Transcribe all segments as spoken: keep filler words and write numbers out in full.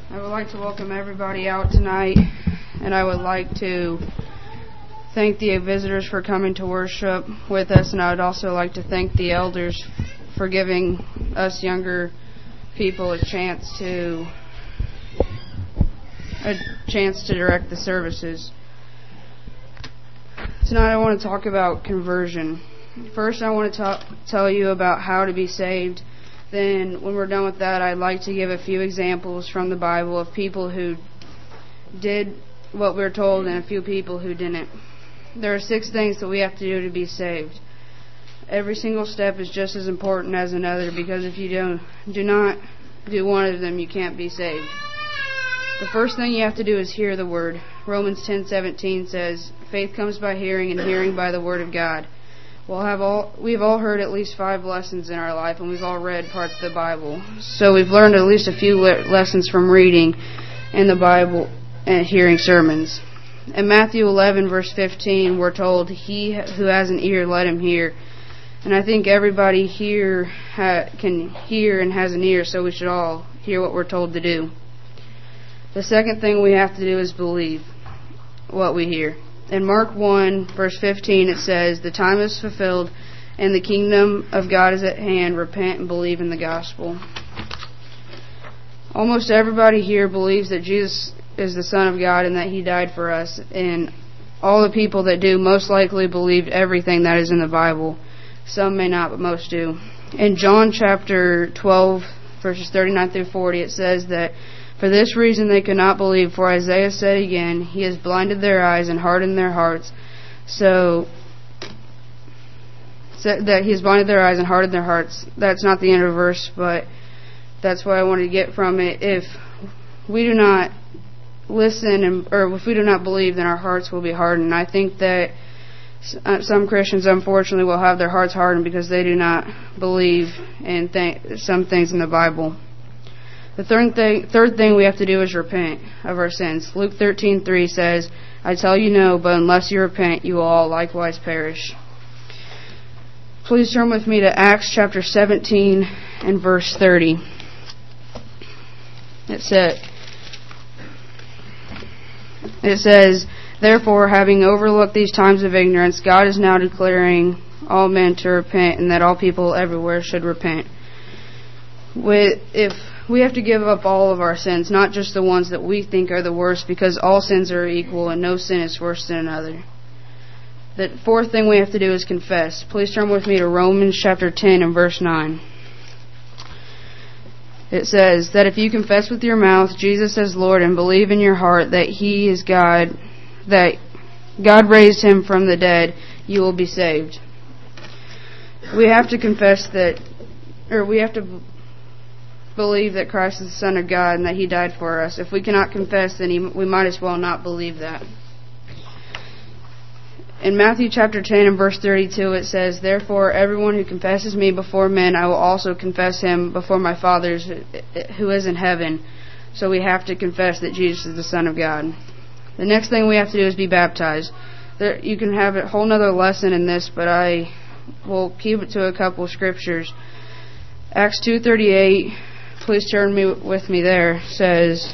I would like to welcome everybody out tonight, and I would like to thank the visitors for coming to worship with us, and I would also like to thank the elders for giving us younger people a chance to a chance to direct the services. Tonight I want to talk about conversion. First, I want to talk, tell you about how to be saved. Then, when we're done with that, I'd like to give a few examples from the Bible of people who did what we were told and a few people who didn't. There are six things that we have to do to be saved. Every single step is just as important as another, because if you don't, do not do one of them, you can't be saved. The first thing you have to do is hear the Word. Romans ten seventeen says, "Faith comes by hearing, and hearing by the Word of God." We'll have all, we've all heard at least five lessons in our life, and we've all read parts of the Bible. So we've learned at least a few le- lessons from reading in the Bible and hearing sermons. In Matthew eleven, verse fifteen, we're told, "He who has an ear, let him hear." And I think everybody here ha- can hear and has an ear, so we should all hear what we're told to do. The second thing we have to do is believe what we hear. In Mark one, verse fifteen, it says, "The time is fulfilled, and the kingdom of God is at hand. Repent and believe in the gospel." Almost everybody here believes that Jesus is the Son of God and that He died for us. And all the people that do most likely believed everything that is in the Bible. Some may not, but most do. In John chapter twelve, verses thirty-nine through forty, it says that, "For this reason they could not believe, for Isaiah said again, He has blinded their eyes and hardened their hearts, so, so that He has blinded their eyes and hardened their hearts." That's not the end of the verse, but that's what I wanted to get from it. If we do not listen, and, or if we do not believe, then our hearts will be hardened. I think that some Christians, unfortunately, will have their hearts hardened because they do not believe in th- some things in the Bible. The third thing, third thing we have to do is repent of our sins. Luke thirteen three says, "I tell you no, but unless you repent, you will all likewise perish." Please turn with me to Acts chapter seventeen and verse thirty. It said, it says, "Therefore, having overlooked these times of ignorance, God is now declaring all men to repent, and that all people everywhere should repent." With, if we have to give up all of our sins, not just the ones that we think are the worst, because all sins are equal and no sin is worse than another. The fourth thing we have to do is confess. Please turn with me to Romans chapter ten and verse nine. It says that if you confess with your mouth Jesus as Lord and believe in your heart that He is God, that God raised Him from the dead, you will be saved. We have to confess that, or we have to believe that Christ is the Son of God and that He died for us. If we cannot confess, then he, we might as well not believe that. In Matthew chapter ten and verse thirty-two, it says, "Therefore everyone who confesses me before men, I will also confess him before my Father who is in heaven." So we have to confess that Jesus is the Son of God. The next thing we have to do is be baptized. There, you can have a whole nother lesson in this, but I will keep it to a couple of scriptures. Acts two thirty-eight, please turn me with me there, says,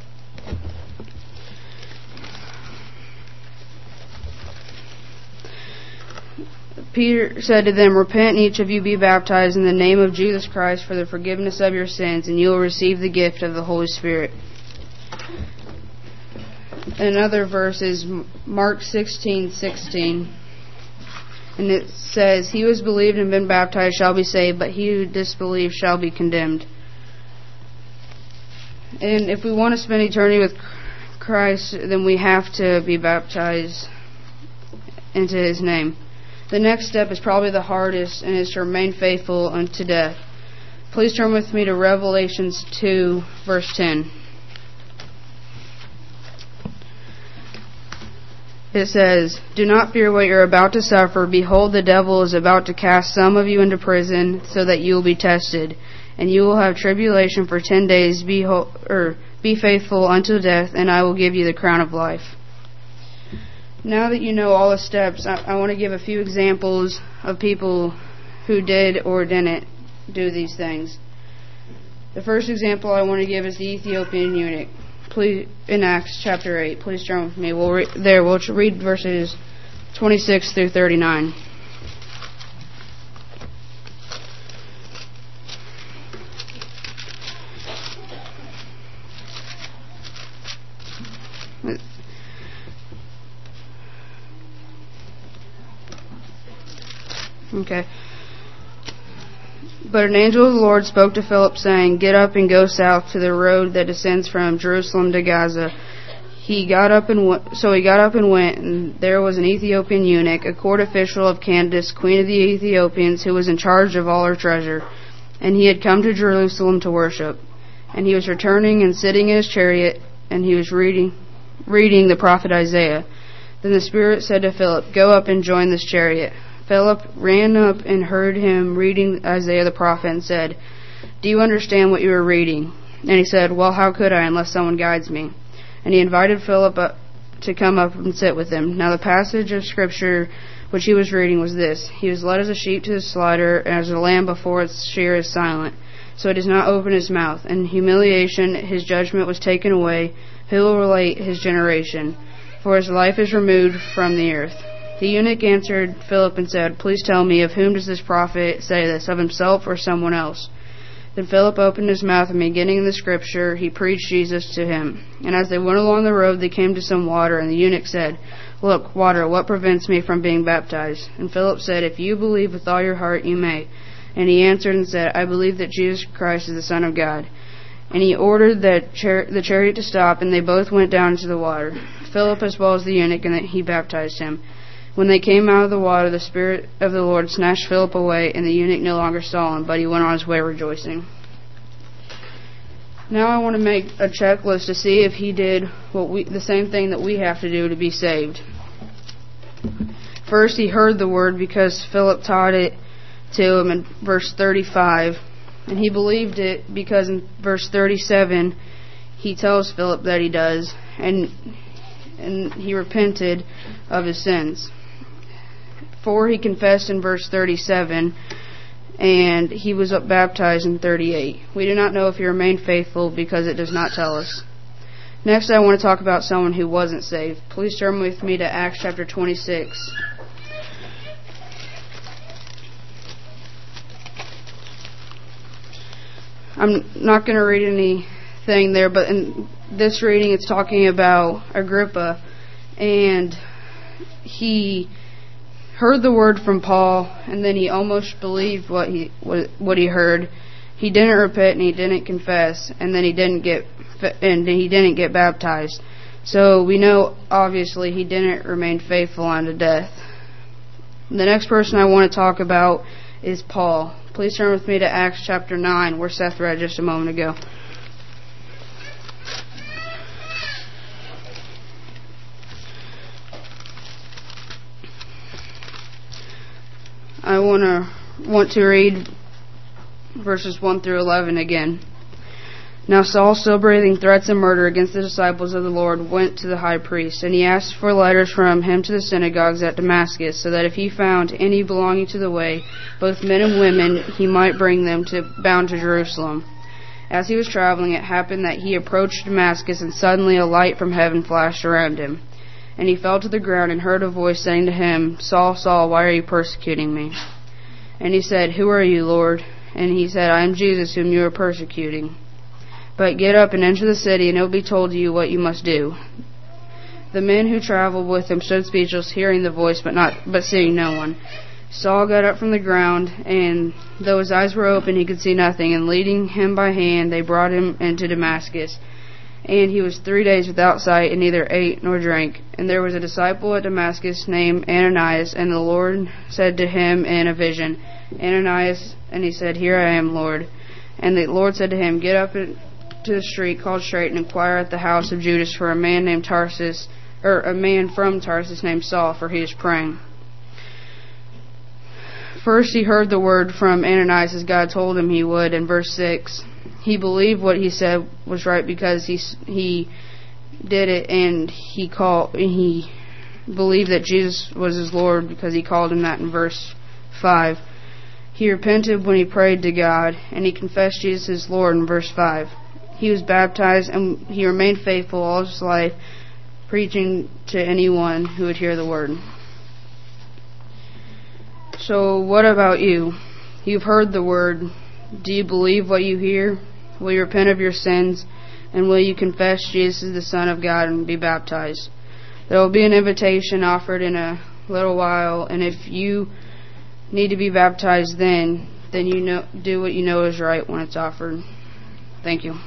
Peter said to them, "Repent and each of you be baptized in the name of Jesus Christ for the forgiveness of your sins, and you will receive the gift of the Holy Spirit." Another verse is Mark sixteen sixteen, and it says, "He who has believed and been baptized shall be saved, but he who disbelieves shall be condemned." And if we want to spend eternity with Christ, then we have to be baptized into His name. The next step is probably the hardest, and is to remain faithful unto death. Please turn with me to Revelations two, verse ten. It says, "Do not fear what you are about to suffer. Behold, the devil is about to cast some of you into prison, so that you will be tested. And you will have tribulation for ten days. Be, ho- or, be faithful until death, and I will give you the crown of life." Now that you know all the steps, I, I want to give a few examples of people who did or didn't do these things. The first example I want to give is the Ethiopian eunuch. Please, in Acts chapter eight. Please join with me. We'll re- there. We'll read verses twenty-six through thirty-nine. Okay. But an angel of the Lord spoke to Philip, saying, "Get up and go south to the road that descends from Jerusalem to Gaza." He got up and w- so he got up and went, and there was an Ethiopian eunuch, a court official of Candace, queen of the Ethiopians, who was in charge of all her treasure. And he had come to Jerusalem to worship. And he was returning and sitting in his chariot, and he was reading, reading the prophet Isaiah. Then the Spirit said to Philip, "Go up and join this chariot." Philip ran up and heard him reading Isaiah the prophet and said, "Do you understand what you are reading?" And he said, "Well, how could I unless someone guides me?" And he invited Philip up to come up and sit with him. Now the passage of Scripture which he was reading was this: "He was led as a sheep to the slaughter, and as a lamb before its shearer is silent, so it does not open his mouth. In humiliation his judgment was taken away. Who will relate his generation? For his life is removed from the earth." The eunuch answered Philip and said, "Please tell me, of whom does this prophet say this, of himself or someone else?" Then Philip opened his mouth, and beginning in the Scripture, he preached Jesus to him. And as they went along the road, they came to some water, and the eunuch said, "Look, water, what prevents me from being baptized?" And Philip said, "If you believe with all your heart, you may." And he answered and said, "I believe that Jesus Christ is the Son of God." And he ordered that char- the chariot to stop, and they both went down into the water, Philip as well as the eunuch, and that he baptized him. When they came out of the water, the Spirit of the Lord snatched Philip away, and the eunuch no longer saw him, but he went on his way rejoicing. Now I want to make a checklist to see if he did what we, the same thing that we have to do to be saved. First, he heard the word because Philip taught it to him in verse thirty-five, and he believed it because in verse thirty-seven he tells Philip that he does, and and he repented of his sins. Four, he confessed in verse thirty-seven, and he was baptized in thirty-eight. We do not know if he remained faithful because it does not tell us. Next, I want to talk about someone who wasn't saved. Please turn with me to Acts chapter twenty-six. I'm not going to read anything there, but in this reading it's talking about Agrippa, and he heard the word from Paul, and then he almost believed what he what, what he heard. He didn't repent and he didn't confess, and then he didn't get and he didn't get baptized. So we know obviously he didn't remain faithful unto death. The next person I want to talk about is Paul. Please turn with me to Acts chapter nine, where Seth read just a moment ago. I want to want to read verses one through eleven again. Now Saul, still breathing threats and murder against the disciples of the Lord, went to the high priest, and he asked for letters from him to the synagogues at Damascus, so that if he found any belonging to the way, both men and women, he might bring them to bound to Jerusalem. As he was traveling, it happened that he approached Damascus, and suddenly a light from heaven flashed around him. And he fell to the ground and heard a voice saying to him, "Saul, Saul, why are you persecuting me?" And he said, "Who are you, Lord?" And he said, "I am Jesus, whom you are persecuting. But get up and enter the city, and it will be told to you what you must do." The men who traveled with him stood speechless, hearing the voice, but not but seeing no one. Saul got up from the ground, and though his eyes were open, he could see nothing. And leading him by hand, they brought him into Damascus. And he was three days without sight, and neither ate nor drank. And there was a disciple at Damascus named Ananias, and the Lord said to him in a vision, "Ananias," and he said, "Here I am, Lord." And the Lord said to him, "Get up to the street called Straight, and inquire at the house of Judas for a man named Tarsus, or a man from Tarsus named Saul, for he is praying." First he heard the word from Ananias as God told him he would. In verse six, he believed what he said was right because he he did it, and he called he believed that Jesus was his Lord because he called him that in verse five. He repented when he prayed to God, and he confessed Jesus as Lord in verse five. He was baptized, and he remained faithful all his life, preaching to anyone who would hear the word. So what about you? You've heard the word. Do you believe what you hear? Will you repent of your sins? And will you confess Jesus is the Son of God and be baptized? There will be an invitation offered in a little while, and if you need to be baptized then, then you know, do what you know is right when it's offered. Thank you.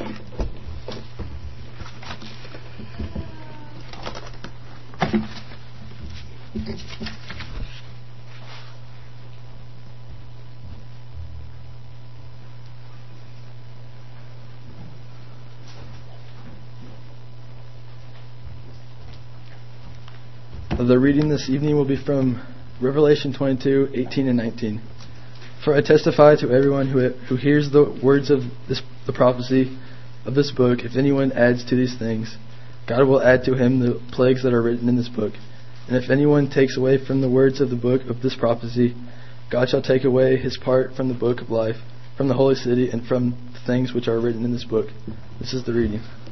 The reading this evening will be from Revelation twenty-two, eighteen and nineteen. For I testify to everyone who who hears the words of this the prophecy of this book, if anyone adds to these things, God will add to him the plagues that are written in this book. And if anyone takes away from the words of the book of this prophecy, God shall take away his part from the book of life, from the holy city, and from the things which are written in this book. This is the reading.